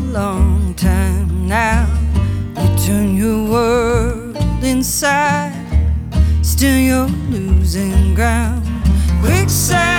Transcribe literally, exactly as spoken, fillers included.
long time now. You turn your world inside, still you're losing ground. Quicksand.